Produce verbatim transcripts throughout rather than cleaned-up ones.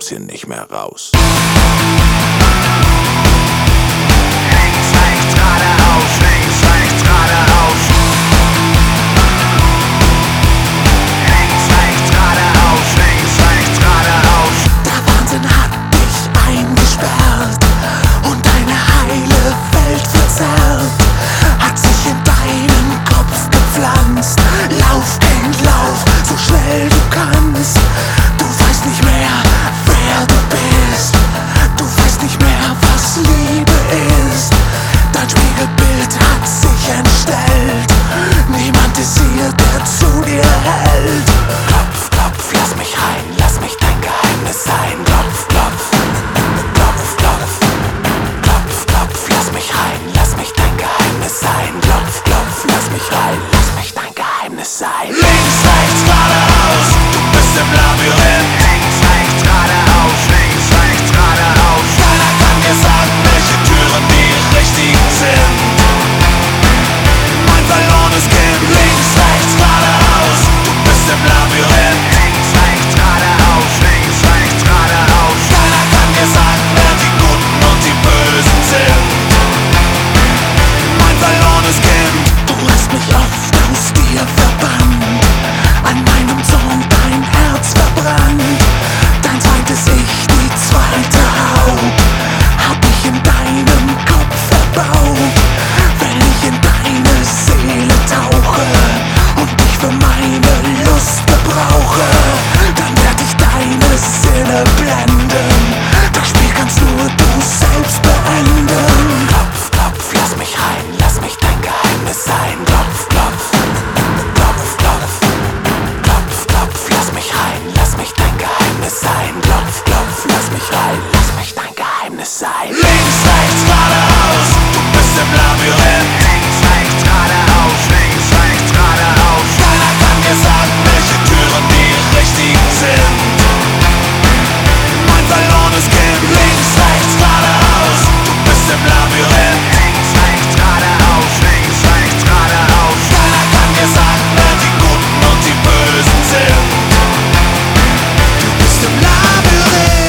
kommst hier nicht mehr raus. Links, rechts, geradeaus, links, rechts, geradeaus. Links, rechts, geradeaus, links, rechts, geradeaus. Der Wahnsinn hat dich eingesperrt und deine heile Welt verzerrt. Hat sich in deinen Kopf gepflanzt. Lauf, Kind, lauf, so schnell du kannst. Du weißt nicht mehr, wer du bist. Du weißt nicht mehr, was Liebe ist. Dein Spiegelbild hat sich entstellt. Niemand ist hier, der zu dir hält. Klopf, klopf, lass mich rein, lass mich dein Geheimnis sein. Klopf, klopf, klopf, klopf, klopf, klopf, lass mich rein, lass mich dein Geheimnis sein. Klopf, klopf, lass mich rein, lass mich dein Geheimnis sein. Links, rechts, geradeaus, du bist im Labyrinth. Links, rechts, geradeaus, links, rechts, geradeaus. Keiner kann dir sagen, welche Türen die richtigen sind. Mein verlorenes Kind. Links, rechts, geradeaus, du bist im Labyrinth. Links, rechts, geradeaus, links, rechts, geradeaus. Keiner kann dir sagen, wer die Guten und die Bösen sind. Mein verlorenes Kind. Du hast mich oft aus dir verbannt, an meinem Zorn dein Herz verbrannt. Dein zweites Ich, die zweite Haut, hab ich in deinem Kopf verbaut. Wenn ich in deine Seele tauche und dich für meine Lust gebrauche, dann werd ich deine Sinne blenden. Das Spiel kannst nur du selbst beenden. Klopf, klopf, lass mich rein, lass mich dein Geheimnis sein. Klopf, klopf, klopf, klopf, klopf, klopf, lass mich rein, lass mich dein Geheimnis sein. Klopf, klopf, lass mich rein, lass mich dein Geheimnis sein. Links, rechts, geradeaus, du bist im Labyrinth. Links, rechts, geradeaus, links, rechts, geradeaus. Keiner kann dir sagen, welche Türen die richtigen sind. Mein verlorenes Kind. Links, rechts, geradeaus, du bist im Labyrinth. Links, rechts, geradeaus, links, rechts, geradeaus. Keiner kann dir sagen, wer die Guten und die Bösen sind. Du bist im Labyrinth.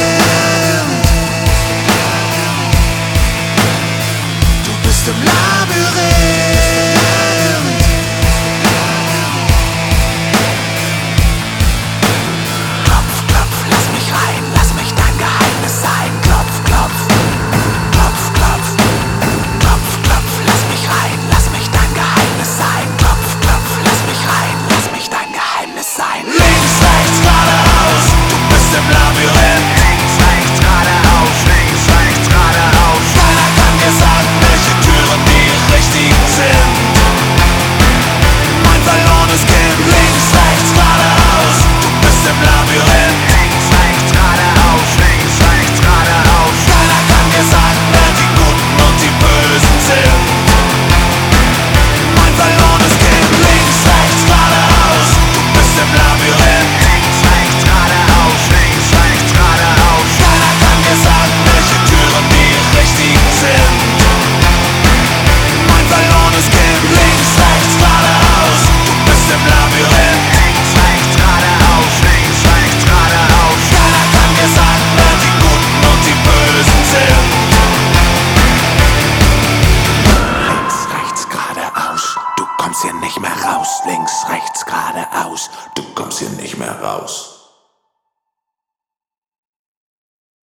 Du bist im Labyrinth. Klopf, klopf, lass mich rein, lass mich dein Geheimnis sein. Klopf, klopf, klopf, klopf, klopf, klopf, lass mich rein, lass mich dein Geheimnis sein. Klopf, klopf, lass mich rein, lass mich dein Geheimnis sein. Links, rechts, geradeaus, du bist im Labyrinth. Links, rechts, geradeaus, links, rechts, geradeaus. Keiner kann dir sagen, welche Türen die richtigen sind. Mein verlorenes Kind. Links, rechts, geradeaus, du bist im Labyrinth. Links, rechts, geradeaus, links, rechts, geradeaus. Keiner kann dir sagen, wer die Guten und die Bösen sind. Mein verlorenes Kind. Links, rechts, geradeaus, du bist im Labyrinth. Links, rechts, geradeaus, links, rechts, geradeaus. Keiner kann dir sagen, welche Türen die richtigen sind. Mein verlorenes Kind. Links, rechts, geradeaus, du bist im Labyrinth. Links, rechts, geradeaus, links, rechts, geradeaus. Keiner kann dir sagen, wer die Guten und die Bösen sind. Links, rechts, geradeaus, du kommst hier nicht mehr raus. Links, rechts, geradeaus, Du kommst hier nicht mehr raus.